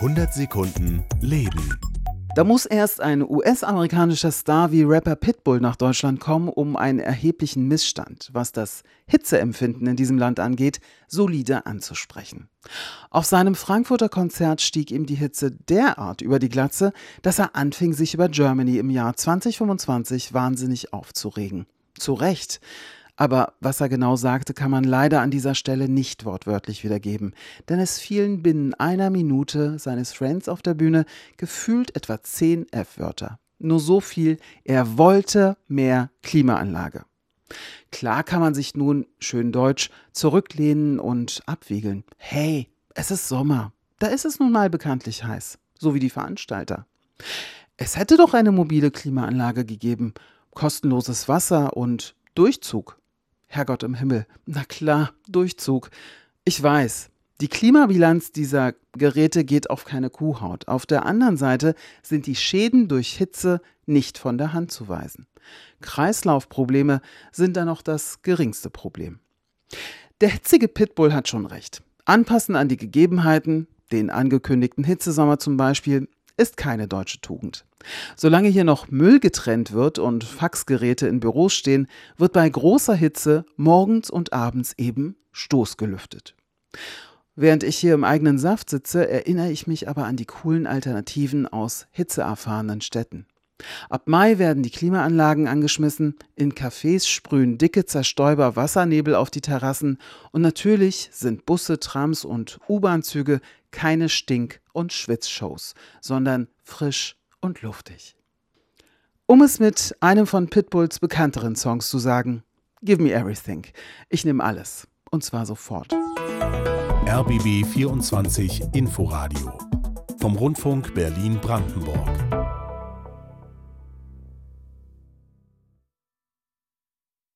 100 Sekunden Leben. Da muss erst ein US-amerikanischer Star wie Rapper Pitbull nach Deutschland kommen, um einen erheblichen Missstand, was das Hitzeempfinden in diesem Land angeht, solide anzusprechen. Auf seinem Frankfurter Konzert stieg ihm die Hitze derart über die Glatze, dass er anfing, sich über Germany im Jahr 2025 wahnsinnig aufzuregen. Zu Recht. Aber was er genau sagte, kann man leider an dieser Stelle nicht wortwörtlich wiedergeben, denn es fielen binnen einer Minute seines Friends auf der Bühne gefühlt etwa 10 F-Wörter. Nur so viel, er wollte mehr Klimaanlage. Klar kann man sich nun, schön deutsch, zurücklehnen und abwiegeln. Hey, es ist Sommer, da ist es nun mal bekanntlich heiß, so wie die Veranstalter. Es hätte doch eine mobile Klimaanlage gegeben, kostenloses Wasser und Durchzug. Herrgott im Himmel, na klar, Durchzug. Ich weiß, die Klimabilanz dieser Geräte geht auf keine Kuhhaut. Auf der anderen Seite sind die Schäden durch Hitze nicht von der Hand zu weisen. Kreislaufprobleme sind da noch das geringste Problem. Der hitzige Pitbull hat schon recht. Anpassen an die Gegebenheiten, den angekündigten Hitzesommer zum Beispiel, ist keine deutsche Tugend. Solange hier noch Müll getrennt wird und Faxgeräte in Büros stehen, wird bei großer Hitze morgens und abends eben stoßgelüftet. Während ich hier im eigenen Saft sitze, erinnere ich mich aber an die coolen Alternativen aus hitzeerfahrenen Städten. Ab Mai werden die Klimaanlagen angeschmissen, in Cafés sprühen dicke Zerstäuber Wassernebel auf die Terrassen und natürlich sind Busse, Trams und U-Bahn-Züge keine Stink- und Schwitzshows, sondern frisch und luftig. Um es mit einem von Pitbulls bekannteren Songs zu sagen, Give me everything. Ich nehme alles. Und zwar sofort. RBB 24 Inforadio vom Rundfunk Berlin-Brandenburg.